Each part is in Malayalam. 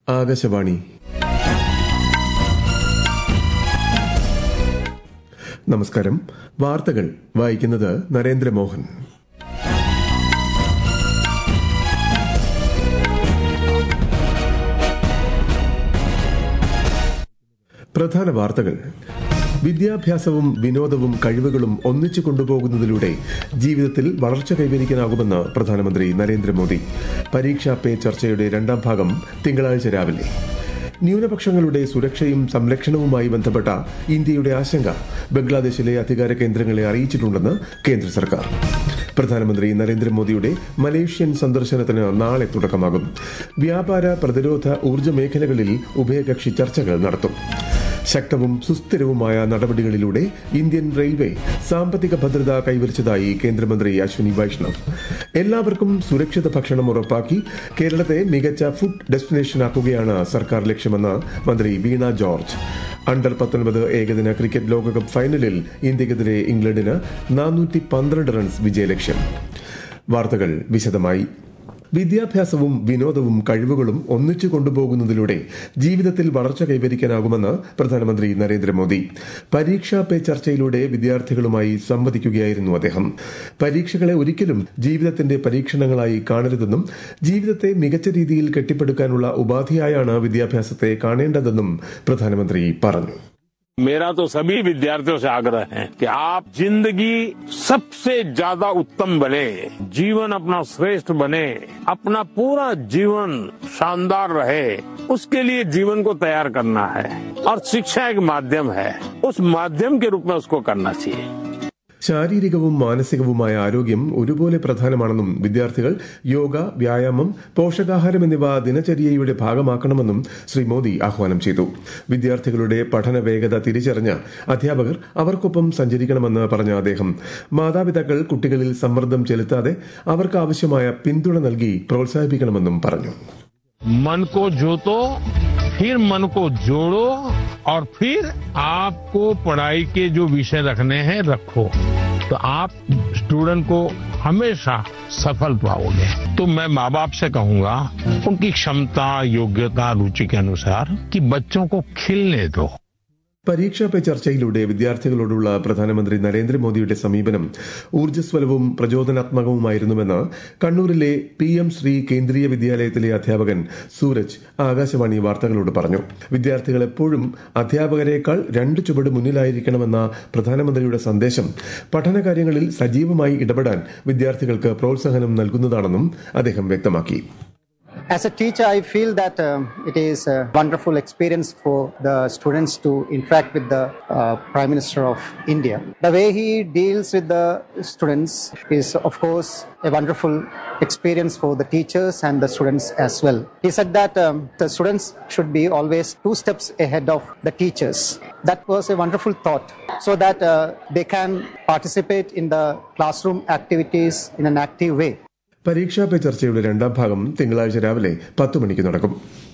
ആകാശവാണി. നമസ്കാരം. വാർത്തകൾ വായിക്കുന്നത് നരേന്ദ്രമോഹൻ. പ്രധാന വാർത്തകൾ. വിദ്യാഭ്യാസവും വിനോദവും കഴിവുകളും ഒന്നിച്ചു കൊണ്ടുപോകുന്നതിലൂടെ ജീവിതത്തിൽ വളർച്ച കൈവരിക്കാനാകുമെന്ന് പ്രധാനമന്ത്രി നരേന്ദ്രമോദി. പരീക്ഷാ പേ ചർച്ചയുടെ രണ്ടാം ഭാഗം തിങ്കളാഴ്ച രാവിലെ. ന്യൂനപക്ഷങ്ങളുടെ സുരക്ഷയും സംരക്ഷണവുമായി ബന്ധപ്പെട്ട ഇന്ത്യയുടെ ആശങ്ക ബംഗ്ലാദേശിലെ അധികാര കേന്ദ്രങ്ങളെ അറിയിച്ചിട്ടുണ്ടെന്ന് കേന്ദ്ര സർക്കാർ. പ്രധാനമന്ത്രി നരേന്ദ്രമോദിയുടെ മലേഷ്യൻ സന്ദർശനത്തിന് നാളെ തുടക്കമാകും. വ്യാപാര, പ്രതിരോധ, ഊർജ്ജ മേഖലകളിൽ ഉഭയകക്ഷി ചർച്ചകൾ നടത്തും. ശക്തവും സുസ്ഥിരവുമായ നടപടികളിലൂടെ ഇന്ത്യൻ റെയിൽവേ സാമ്പത്തിക ഭദ്രത കൈവരിച്ചതായി കേന്ദ്രമന്ത്രി അശ്വിനി വൈഷ്ണവ്. എല്ലാവർക്കും സുരക്ഷിത ഭക്ഷണം ഉറപ്പാക്കി കേരളത്തെ മികച്ച ഫുഡ് ഡെസ്റ്റിനേഷനാക്കുകയാണ് സർക്കാർ ലക്ഷ്യമെന്ന് മന്ത്രി വീണ ജോർജ്. അണ്ടർ 19 ഏകദിന ക്രിക്കറ്റ് ലോകകപ്പ് ഫൈനലിൽ ഇന്ത്യക്കെതിരെ ഇംഗ്ലണ്ടിന് 412 റൺസ് വിജയലക്ഷ്യം. വാർത്തകൾ വിശദമായി. വിദ്യാഭ്യാസവും വിനോദവും കഴിവുകളും ഒന്നിച്ചു കൊണ്ടുപോകുന്നതിലൂടെ ജീവിതത്തിൽ വളർച്ച കൈവരിക്കാനാകുമെന്ന് പ്രധാനമന്ത്രി നരേന്ദ്രമോദി. പരീക്ഷാ പേ ചർച്ചയിലൂടെ വിദ്യാർത്ഥികളുമായി സംവദിക്കുകയായിരുന്നു അദ്ദേഹം. പരീക്ഷകളെ ഒരിക്കലും ജീവിതത്തിന്റെ പരീക്ഷണങ്ങളായി കാണരുതെന്നും ജീവിതത്തെ മികച്ച രീതിയിൽ കെട്ടിപ്പടുക്കാനുള്ള ഉപാധിയായാണ് വിദ്യാഭ്യാസത്തെ കാണേണ്ടതെന്നും പ്രധാനമന്ത്രി പറഞ്ഞു. मेरा तो सभी विद्यार्थियों से आग्रह है कि आप जिंदगी सबसे ज्यादा उत्तम बने, जीवन अपना श्रेष्ठ बने, अपना पूरा जीवन शानदार रहे, उसके लिए जीवन को तैयार करना है और शिक्षा एक माध्यम है, उस माध्यम के रूप में उसको करना चाहिए. ശാരീരികവും മാനസികവുമായ ആരോഗ്യം ഒരുപോലെ പ്രധാനമാണെന്നും വിദ്യാർത്ഥികൾ യോഗ, വ്യായാമം, പോഷകാഹാരം എന്നിവ ദിനചര്യയുടെ ഭാഗമാക്കണമെന്നും ശ്രീ മോദി ആഹ്വാനം ചെയ്തു. വിദ്യാർത്ഥികളുടെ പഠന വേഗത തിരിച്ചറിഞ്ഞ് അധ്യാപകർ അവർക്കൊപ്പം സഞ്ചരിക്കണമെന്ന് പറഞ്ഞ അദ്ദേഹം മാതാപിതാക്കൾ കുട്ടികളിൽ സമ്മർദ്ദം ചെലുത്താതെ അവർക്ക് ആവശ്യമായ പിന്തുണ നൽകി പ്രോത്സാഹിപ്പിക്കണമെന്നും പറഞ്ഞു. मन को जोतो, फिर मन को जोड़ो और फिर आपको पढ़ाई के जो विषय रखने हैं रखो, तो आप स्टूडेंट को हमेशा सफल पाओगे. तो मैं माँ बाप से कहूंगा उनकी क्षमता, योग्यता, रुचि के अनुसार कि बच्चों को खिलने दो. പരീക്ഷാ പേ ചർച്ചയിലൂടെ വിദ്യാർത്ഥികളോടുള്ള പ്രധാനമന്ത്രി നരേന്ദ്രമോദിയുടെ സമീപനം ഊർജ്ജസ്വലവും പ്രചോദനാത്മകവുമായിരുന്നുവെന്ന് കണ്ണൂരിലെ PM ശ്രീ കേന്ദ്രീയ വിദ്യാലയത്തിലെ അധ്യാപകൻ സൂരജ് ആകാശവാണി വാർത്തകളോട് പറഞ്ഞു. വിദ്യാർത്ഥികൾ എപ്പോഴും അധ്യാപകരെക്കാൾ 2 ചുവട് മുന്നിലായിരിക്കണമെന്ന പ്രധാനമന്ത്രിയുടെ സന്ദേശം പഠനകാര്യങ്ങളിൽ സജീവമായി ഇടപെടാൻ വിദ്യാർത്ഥികൾക്ക് പ്രോത്സാഹനം നൽകുന്നതാണെന്നും അദ്ദേഹം വ്യക്തമാക്കി. As a teacher, I feel that it is a wonderful experience for the students to interact with the Prime Minister of India. The way he deals with the students is, of course, a wonderful experience for the teachers and the students as well. He said that the students should be always 2 steps ahead of the teachers. That was a wonderful thought, so that they can participate in the classroom activities in an active way. പരീക്ഷാ പേ ചർച്ചയുടെ രണ്ടാം ഭാഗം തിങ്കളാഴ്ച രാവിലെ 10 മണിക്ക് നടക്കും.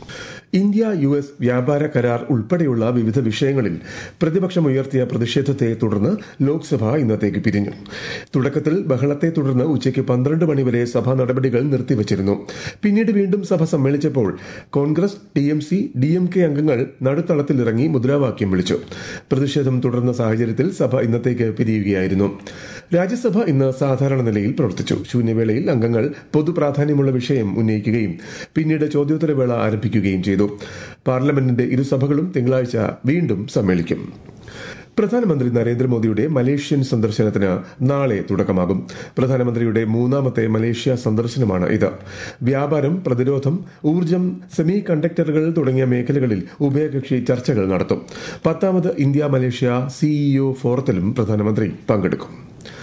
ഇന്ത്യ US വ്യാപാര കരാർ ഉൾപ്പെടെയുള്ള വിവിധ വിഷയങ്ങളിൽ പ്രതിപക്ഷമുയർത്തിയ പ്രതിഷേധത്തെ തുടർന്ന് ലോക്സഭ ഇന്നത്തേക്ക് പിരിഞ്ഞു. തുടക്കത്തിൽ ബഹളത്തെ തുടർന്ന് ഉച്ചയ്ക്ക് 12 മണിവരെ സഭാ നടപടികൾ നിർത്തിവച്ചിരുന്നു. പിന്നീട് വീണ്ടും സഭ സമ്മേളിച്ചപ്പോൾ കോൺഗ്രസ്, TMC, DMK അംഗങ്ങൾ നടുത്തളത്തിലിറങ്ങി മുദ്രാവാക്യം വിളിച്ചു. പ്രതിഷേധം തുടർന്ന സാഹചര്യത്തിൽ സഭ ഇന്നത്തേക്ക് പിരിയുകയായിരുന്നു. രാജ്യസഭ ഇന്ന് സാധാരണ നിലയിൽ പ്രവർത്തിച്ചു. ശൂന്യവേളയിൽ അംഗങ്ങൾ പൊതുപ്രാധാന്യമുള്ള വിഷയം ഉന്നയിക്കുകയും പിന്നീട് ചോദ്യോത്തരവേള ആരംഭിക്കുകയും ചെയ്തു. പാർലമെന്റിന്റെ ഇരുസഭകളും തിങ്കളാഴ്ച വീണ്ടും സമ്മേളിക്കും. പ്രധാനമന്ത്രി നരേന്ദ്രമോദിയുടെ മലേഷ്യൻ സന്ദർശനത്തിന് നാളെ തുടക്കമാകും. പ്രധാനമന്ത്രിയുടെ 3ാമത്തെ മലേഷ്യ സന്ദർശനമാണ് ഇത്. വ്യാപാരം, പ്രതിരോധം, ഊർജ്ജം, സെമി കണ്ടക്ടറുകൾ തുടങ്ങിയ മേഖലകളിൽ ഉഭയകക്ഷി ചർച്ചകൾ നടത്തും. 10ാമത് ഇന്ത്യ മലേഷ്യ CEO ഫോറത്തിലും പ്രധാനമന്ത്രി പങ്കെടുക്കും.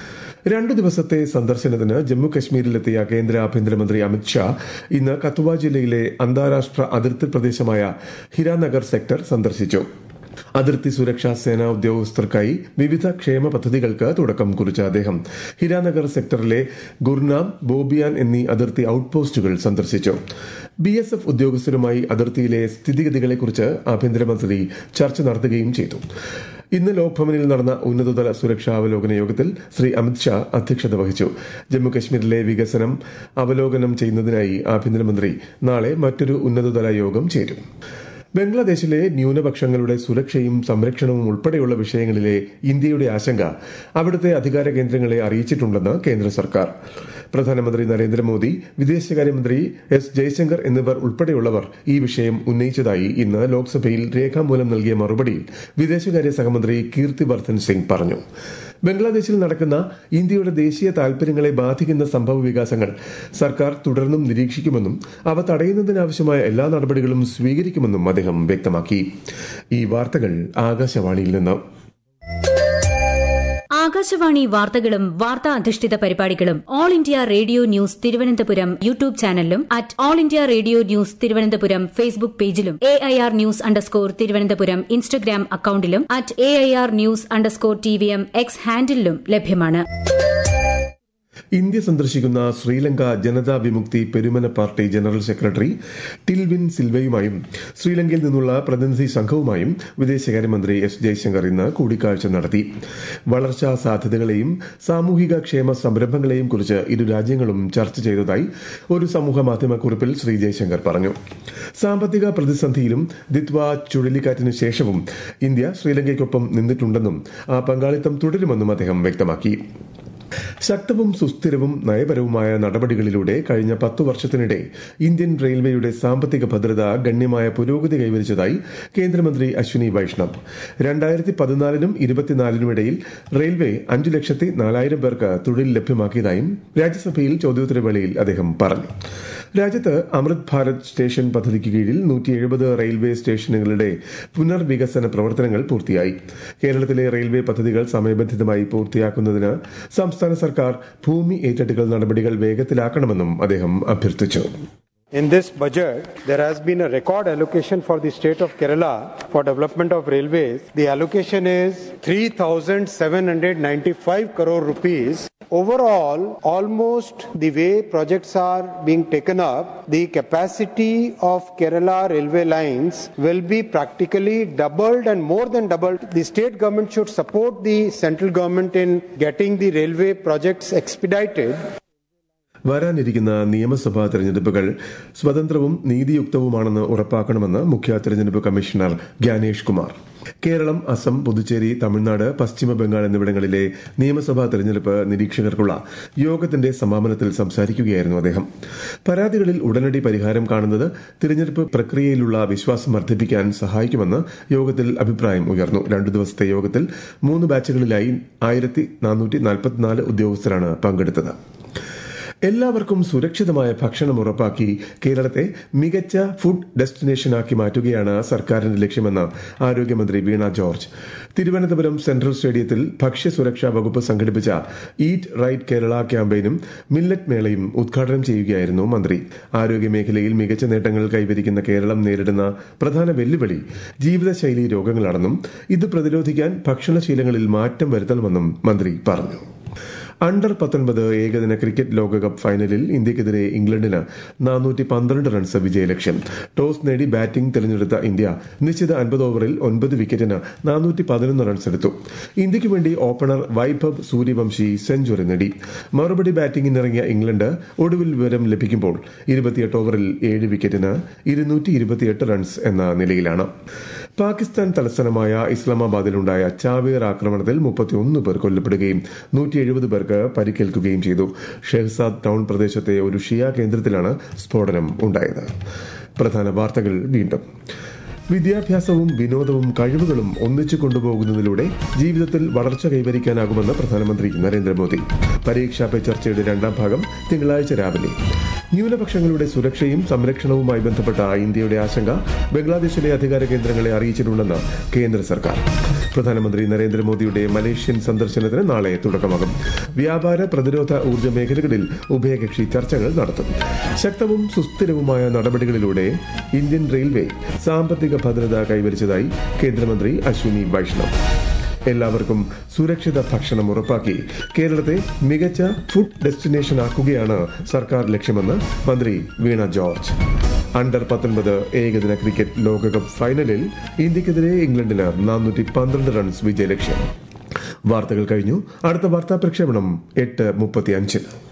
2 ദിവസത്തെ സന്ദർശനത്തിന് ജമ്മു കശ്മീരിലെത്തിയ കേന്ദ്ര ആഭ്യന്തരമന്ത്രി അമിത്ഷാ ഇന്ന് കത്തുവ ജില്ലയിലെ അന്താരാഷ്ട്ര അതിർത്തി പ്രദേശമായ ഹിരാനഗർ സെക്ടർ സന്ദർശിച്ചു. അതിർത്തി സുരക്ഷാ സേനാ ഉദ്യോഗസ്ഥർക്കായി വിവിധ ക്ഷേമ പദ്ധതികൾക്ക് തുടക്കം കുറിച്ച അദ്ദേഹം ഹിരാനഗർ സെക്ടറിലെ ഗുർനാം, ബോബിയാൻ എന്നീ അതിർത്തി ഔട്ട്പോസ്റ്റുകൾ സന്ദർശിച്ചു. BSF ഉദ്യോഗസ്ഥരുമായി അതിർത്തിയിലെ സ്ഥിതിഗതികളെക്കുറിച്ച് ആഭ്യന്തരമന്ത്രി ചർച്ച നടത്തുകയും ചെയ്തു. ഇന്ന് ലോക്ഭവനിൽ നടന്ന ഉന്നതതല സുരക്ഷാ അവലോകന യോഗത്തിൽ ശ്രീ അമിത്ഷാ അധ്യക്ഷത വഹിച്ചു. ജമ്മുകശ്മീരിലെ വികസനം അവലോകനം ചെയ്യുന്നതിനായി ആഭ്യന്തരമന്ത്രി നാളെ മറ്റൊരു ഉന്നതതല യോഗം ചേരും. ബംഗ്ലാദേശിലെ ന്യൂനപക്ഷങ്ങളുടെ സുരക്ഷയും സംരക്ഷണവും ഉൾപ്പെടെയുള്ള വിഷയങ്ങളിലെ ഇന്ത്യയുടെ ആശങ്ക അവിടുത്തെ അധികാര കേന്ദ്രങ്ങളെ അറിയിച്ചിട്ടുണ്ടെന്ന് കേന്ദ്ര സർക്കാർ. പ്രധാനമന്ത്രി നരേന്ദ്രമോദി, വിദേശകാര്യമന്ത്രി എസ് ജയശങ്കർ എന്നിവർ ഉൾപ്പെടെയുള്ളവർ ഈ വിഷയം ഉന്നയിച്ചതായി ഇന്ന് ലോക്സഭയിൽ രേഖാമൂലം നൽകിയ മറുപടിയിൽ വിദേശകാര്യ സഹമന്ത്രി കീർത്തിവർദ്ധൻ സിംഗ് പറഞ്ഞു. ബംഗ്ലാദേശിൽ നടക്കുന്ന ഇന്ത്യയുടെ ദേശീയ താൽപര്യങ്ങളെ ബാധിക്കുന്ന സംഭവ വികാസങ്ങൾ സർക്കാർ തുടർന്നും നിരീക്ഷിക്കുമെന്നും അവ തടയുന്നതിനാവശ്യമായ എല്ലാ നടപടികളും സ്വീകരിക്കുമെന്നും അദ്ദേഹം വ്യക്തമാക്കി. ഈ വാർത്തകൾ ആകാശവാണിയിൽ നിന്ന്. ആകാശവാണി വാർത്തകളും വാർത്താ അധിഷ്ഠിത പരിപാടികളും all India radio news Thiruvananthapuram YouTube ചാനലിലും all India radio news Thiruvananthapuram Facebook പേജിലും AIR ന്യൂസ് _ ഇൻസ്റ്റഗ്രാം അക്കൌണ്ടിലും @AIR ന്യൂസ് _TVM X ഹാൻഡിലും ലഭ്യമാണ്. ഇന്ത്യ സന്ദർശിക്കുന്ന Sri Lanka Janatha Vimukthi Peramuna party general secretary Tilvin സിൽവയുമായും ശ്രീലങ്കയിൽ നിന്നുള്ള പ്രതിനിധി സംഘവുമായും വിദേശകാര്യമന്ത്രി എസ് ജയശങ്കർ ഇന്ന് കൂടിക്കാഴ്ച നടത്തി. വളർച്ചാ സാധ്യതകളെയും സാമൂഹിക ക്ഷേമ സംരംഭങ്ങളെയും കുറിച്ച് ഇരു രാജ്യങ്ങളും ചർച്ച ചെയ്തതായി ഒരു സമൂഹ മാധ്യമ കുറിപ്പിൽ ശ്രീ ജയശങ്കർ പറഞ്ഞു. സാമ്പത്തിക പ്രതിസന്ധിയിലും ദിത്വ ചുഴലിക്കാറ്റിന് ശേഷവും ഇന്ത്യ ശ്രീലങ്കയ്ക്കൊപ്പം നിന്നിട്ടുണ്ടെന്നും ആ പങ്കാളിത്തം തുടരുമെന്നും അദ്ദേഹം വ്യക്തമാക്കി. ശക്തവും സുസ്ഥിരവും നയപരവുമായ നടപടികളിലൂടെ കഴിഞ്ഞ 10 വർഷത്തിനിടെ ഇന്ത്യൻ റെയിൽവേയുടെ സാമ്പത്തിക ഭദ്രത ഗണ്യമായ പുരോഗതി കൈവരിച്ചതായി കേന്ദ്രമന്ത്രി അശ്വിനി വൈഷ്ണവ്. 2014നും 2024നും ഇടയിൽ റെയിൽവേ 5,04,000 പേർക്ക് തൊഴിൽ ലഭ്യമാക്കിയതായും രാജ്യസഭയിൽ ചോദ്യോത്തരവേളയിൽ അദ്ദേഹം പറഞ്ഞു. രാജ്യത്ത് അമൃത് ഭാരത് സ്റ്റേഷൻ പദ്ധതിക്ക് കീഴിൽ 170 റെയിൽവേ സ്റ്റേഷനുകളുടെ പുനർവികസന പ്രവർത്തനങ്ങൾ പൂർത്തിയായി. കേരളത്തിലെ റെയിൽവേ പദ്ധതികൾ സമയബന്ധിതമായി പൂർത്തിയാക്കുന്നതിന് സംസ്ഥാന സർക്കാർ ഭൂമി ഏറ്റെടുക്കൽ നടപടികൾ വേഗത്തിലാക്കണമെന്നും അദ്ദേഹം അഭ്യർത്ഥിച്ചു. In this budget, there has been a record allocation for the state of Kerala for development of railways. The allocation is 3,795 crore rupees. Overall, almost the way projects are being taken up, the capacity of Kerala railway lines will be practically doubled and more than doubled. The state government should support the central government in getting the railway projects expedited. വരാനിരിക്കുന്ന നിയമസഭാ തെരഞ്ഞെടുപ്പുകൾ സ്വതന്ത്രവും നീതിയുക്തവുമാണെന്ന് ഉറപ്പാക്കണമെന്ന് മുഖ്യ തെരഞ്ഞെടുപ്പ് കമ്മീഷണർ ജ്ഞാനേഷ് കുമാർ. കേരളം, അസം, പുതുച്ചേരി, തമിഴ്നാട്, പശ്ചിമ ബംഗാൾ എന്നിവിടങ്ങളിലെ നിയമസഭാ തെരഞ്ഞെടുപ്പ് നിരീക്ഷകർക്കുള്ള യോഗത്തിന്റെ സമാപനത്തിൽ സംസാരിക്കുകയായിരുന്നു അദ്ദേഹം. പരാതികളിൽ ഉടനടി പരിഹാരം കാണുന്നത് തിരഞ്ഞെടുപ്പ് പ്രക്രിയയിലുള്ള വിശ്വാസം വർദ്ധിപ്പിക്കാൻ സഹായിക്കുമെന്ന് യോഗത്തിൽ അഭിപ്രായം ഉയർന്നു. 2 ദിവസത്തെ യോഗത്തിൽ 3 ബാച്ചുകളിലായി 1,444 ഉദ്യോഗസ്ഥരാണ് പങ്കെടുത്തത്. എല്ലാവർക്കും സുരക്ഷിതമായ ഭക്ഷണം ഉറപ്പാക്കി കേരളത്തെ മികച്ച ഫുഡ് ഡെസ്റ്റിനേഷനാക്കി മാറ്റുകയാണ് സർക്കാരിന്റെ ലക്ഷ്യമെന്ന് ആരോഗ്യമന്ത്രി വീണ ജോർജ്. തിരുവനന്തപുരം സെൻട്രൽ സ്റ്റേഡിയത്തിൽ ഭക്ഷ്യസുരക്ഷാ വകുപ്പ് സംഘടിപ്പിച്ച ഈറ്റ് റൈറ്റ് കേരള ക്യാമ്പയിനും മില്ലറ്റ് മേളയും ഉദ്ഘാടനം ചെയ്യുകയായിരുന്നു മന്ത്രി. ആരോഗ്യമേഖലയിൽ മികച്ച നേട്ടങ്ങൾ കൈവരിക്കുന്ന കേരളം നേരിടുന്ന പ്രധാന വെല്ലുവിളി ജീവിതശൈലി രോഗങ്ങളാണെന്നും ഇത് പ്രതിരോധിക്കാൻ ഭക്ഷണശീലങ്ങളിൽ മാറ്റം വരുത്തണമെന്നും മന്ത്രി പറഞ്ഞു. അണ്ടർ 19 ഏകദിന ക്രിക്കറ്റ് ലോകകപ്പ് ഫൈനലിൽ ഇന്ത്യക്കെതിരെ ഇംഗ്ലണ്ടിന് 412 റൺസ് വിജയലക്ഷ്യം. ടോസ് നേടി ബാറ്റിംഗ് തെരഞ്ഞെടുത്ത ഇന്ത്യ നിശ്ചിത 50 ഓവറിൽ 9 വിക്കറ്റിന് 411 റൺസ് എടുത്തു. ഇന്ത്യയ്ക്ക് വേണ്ടി ഓപ്പണർ വൈഭവ് സൂര്യവംശി സെഞ്ചുറി നേടി. മറുപടി ബാറ്റിംഗിനിറങ്ങിയ ഇംഗ്ലണ്ട് ഒടുവിൽ വിവരം ലഭിക്കുമ്പോൾ 28 ഓവറിൽ 7 വിക്കറ്റിന് 228 റൺസ് എന്ന നിലയിലാണ്. പാകിസ്ഥാൻ തലസ്ഥാനമായ ഇസ്ലാമാബാദിലുണ്ടായ ചാവേർ ആക്രമണത്തിൽ 31 പേർ കൊല്ലപ്പെടുകയും 170 പേർക്ക് പരിക്കേൽക്കുകയും ചെയ്തു. ഷെഹ്സാദ് ടൌൺ പ്രദേശത്തെ ഒരു ഷിയ കേന്ദ്രത്തിലാണ് സ്ഫോടനം ഉണ്ടായത്. പ്രധാന വാർത്തകൾ വീണ്ടും. വിദ്യാഭ്യാസവും വിനോദവും കഴിവുകളും ഒന്നിച്ചു കൊണ്ടുപോകുന്നതിലൂടെ ജീവിതത്തിൽ വളർച്ച കൈവരിക്കാനാകുമെന്ന് പ്രധാനമന്ത്രി നരേന്ദ്രമോദി. പരീക്ഷാ പേ ചർച്ചയുടെ 2ാം ഭാഗം തിങ്കളാഴ്ച രാവിലെ. ന്യൂനപക്ഷങ്ങളുടെ സുരക്ഷയും സംരക്ഷണവുമായി ബന്ധപ്പെട്ട ഇന്ത്യയുടെ ആശങ്ക ബംഗ്ലാദേശിലെ അധികാര കേന്ദ്രങ്ങളെ അറിയിച്ചിട്ടുണ്ടെന്ന് കേന്ദ്ര സർക്കാർ. പ്രധാനമന്ത്രി നരേന്ദ്രമോദിയുടെ മലേഷ്യൻ സന്ദർശനത്തിന് നാളെ തുടക്കമാകും. വ്യാപാര, പ്രതിരോധ, ഊർജ്ജ മേഖലകളിൽ ഉഭയകക്ഷി ചർച്ചകൾ നടത്തും. ശക്തവും സുസ്ഥിരവുമായ നടപടികളിലൂടെ ഇന്ത്യൻ റെയിൽവേ സാമ്പത്തിക ഭദ്രത കൈവരിച്ചതായി കേന്ദ്രമന്ത്രി അശ്വിനി വൈഷ്ണവ്. എല്ലാവർക്കും സുരക്ഷിത ഭക്ഷണം ഉറപ്പാക്കി കേരളത്തെ മികച്ച ഫുഡ് ഡെസ്റ്റിനേഷൻ ആക്കുകയാണ് സർക്കാർ ലക്ഷ്യമെന്ന് മന്ത്രി വീണ ജോർജ്. അണ്ടർ 19 ഏകദിന ക്രിക്കറ്റ് ലോകകപ്പ് ഫൈനലിൽ ഇന്ത്യക്കെതിരെ ഇംഗ്ലണ്ടിന് 412 റൺസ് വിജയലക്ഷ്യം. വാർത്തകൾ കഴിഞ്ഞു. അടുത്ത വാർത്താ പ്രക്ഷേപണം 8:35.